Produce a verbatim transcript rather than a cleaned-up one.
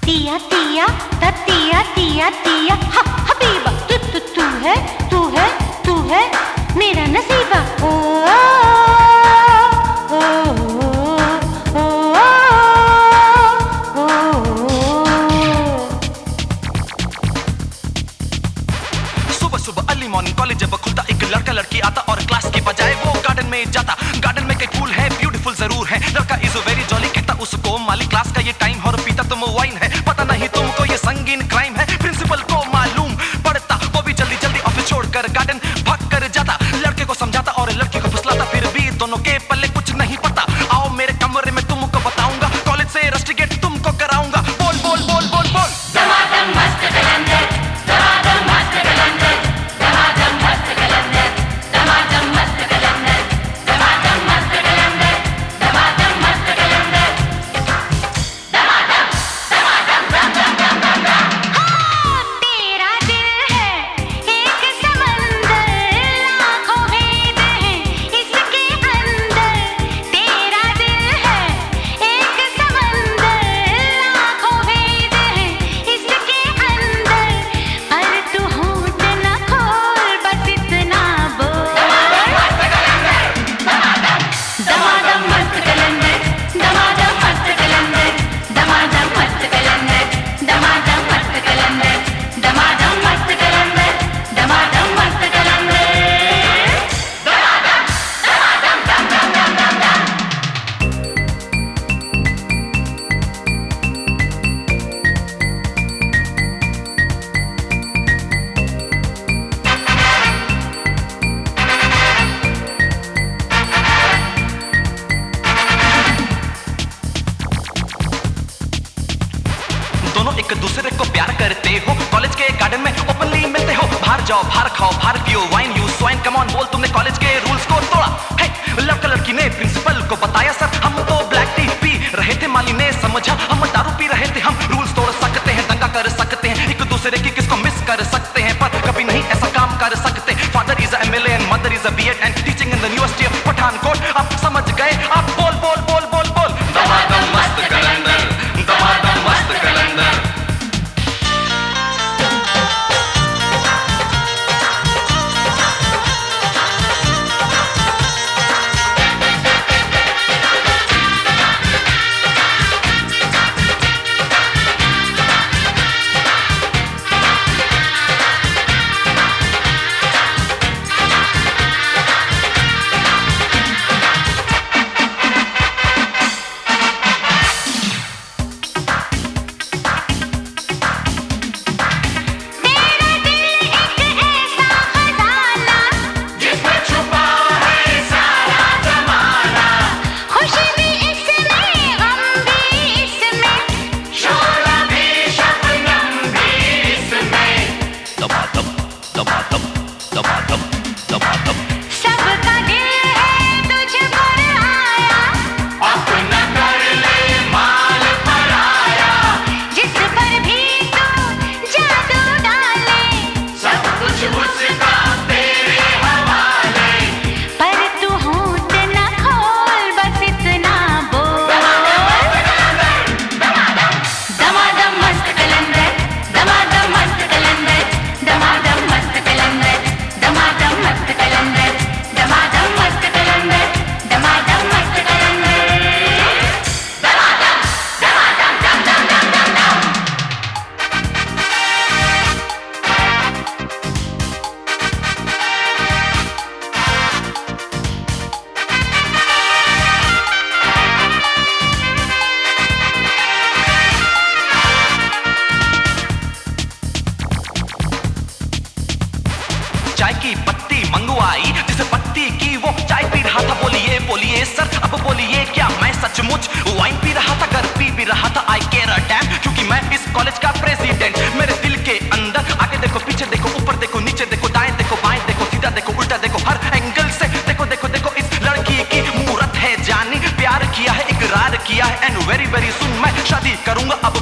तिया तिया तिया तिया तिया हा हबीबा तू तू तू है तू है तू है मेरा नसीबा ओ ओ ओ ओ सुबह सुबह अर्ली मॉर्निंग कॉलेज जब खुलता एक लड़का लड़की आता और क्लास के बजाय वो गार्डन में जाता। गार्डन में कई फूल है ब्यूटीफुल जरूर है, लड़का इज वेरी जॉली कहता उसको माली क्लास का ये टाइम और पीता तुम वाइन है। पता नहीं तुमको ये संगीन क्राइम है, प्रिंसिपल को मालूम पड़ता वो भी जल्दी जल्दी ऑफिस छोड़कर गार्डन भाग कर जाता। लड़के को समझाता और लड़की को फुसलाता, फिर भी दोनों के पल्ले कुछ नहीं पता। आओ मेरे कमरे में तुमको बताऊंगा, कॉलेज से रस्टिकेट तुमको कराऊंगा। बोल बोल बोल बोल बोल दमादम मस्त कलंदर, दमादम मस्त कलंदर, दमादम मस्त कलंदर, दमादम मस्त कलंदर, दमादम मस्त कलंदर, दमादम मस्त कलंदर, दमादम दमादम दम दम दम दम दम। हाँ, तेरा दिल है एक समंदर, लाखों भेद हैं इसके अंदर। तेरा दिल है एक समंदर, लाखों भेद हैं इसके अंदर। पर तू होठ न खोल, बस इतना बोल। दमादम मस्त कलंदर, दमादम मस्त कलंदर, दमादम मस्त कलंदर, दमादम मस्त कलंदर, दमादम मस्त कलंदर, दमादम मस्त कलंदर, दमादम दमादम दम दम दम दम दम। दोनों एक दूसरे को प्यार करते हो, कॉलेज के गार्डन में ओपनली मिलते हो। बाहर जाओ बाहर खाओ बाहर पियो wine you swine, come on बोल तुमने कॉलेज के रूल्स को तोड़ा है। लड़का लड़की ने प्रिंसिपल को बताया सर हम तो ब्लैक टी पी रहे थे, माली ने समझा हम दारू पी रहे थे। हम रूल्स तोड़ सकते हैं, दंगा कर सकते हैं, एक दूसरे की किसको मिस कर सकते हैं, पर कभी नहीं ऐसा काम कर सकते। Father is M L A and mother is a B Ed and teaching in the university of Pathankot. आप समझ गए, आप बोल बोल बोल बोल बोल दमादम मस्त कलंदर, दमादम मस्त कलंदर। तेरा दिल एक ऐसा खजाना, जिसमें छुपा है सारा ज़माना, खुशी भी इसमें गम भी इसमें। शोला भी शबनम भी इसमें। दमादम दमादम दमादम दमादम। सबका दिल है तुझ पर आया, अपना कर ले माल पराया, जिस पर भी तू जादू डाले। सब कुछ उसका तेरे हवाले। पर तू होठ न खोल, बस इतना बोल। दमादम मस्त कलंदर, दमादम मस्त कलंदर, दमादम मस्त कलंदर, दमादम मस्त कलंदर, दमादम मस्त कलंदर, दमादम मस्त कलंदर, दमादम दमादम दम दम दम दम दम। चाय की पत्ती मंगवाई, जिस पत्ती की वो चाय पी रहा था। बोलिए बोलिए सर अब बोलिए क्या मैं सचमुच वाइन पी रहा था? कर पी भी रहा था, आई केयर अ डैम, क्योंकि मैं इस कॉलेज का प्रेसिडेंट। मेरे दिल के अंदर आगे देखो पीछे देखो ऊपर देखो नीचे देखो दाएं देखो बाएं देखो सीधा देखो उल्टा देखो, हर एंगल से देखो देखो देखो इस लड़की की मूरत है जानी। प्यार किया है इकरार किया है एंड वेरी वेरी सुन मैं शादी करूंगा अब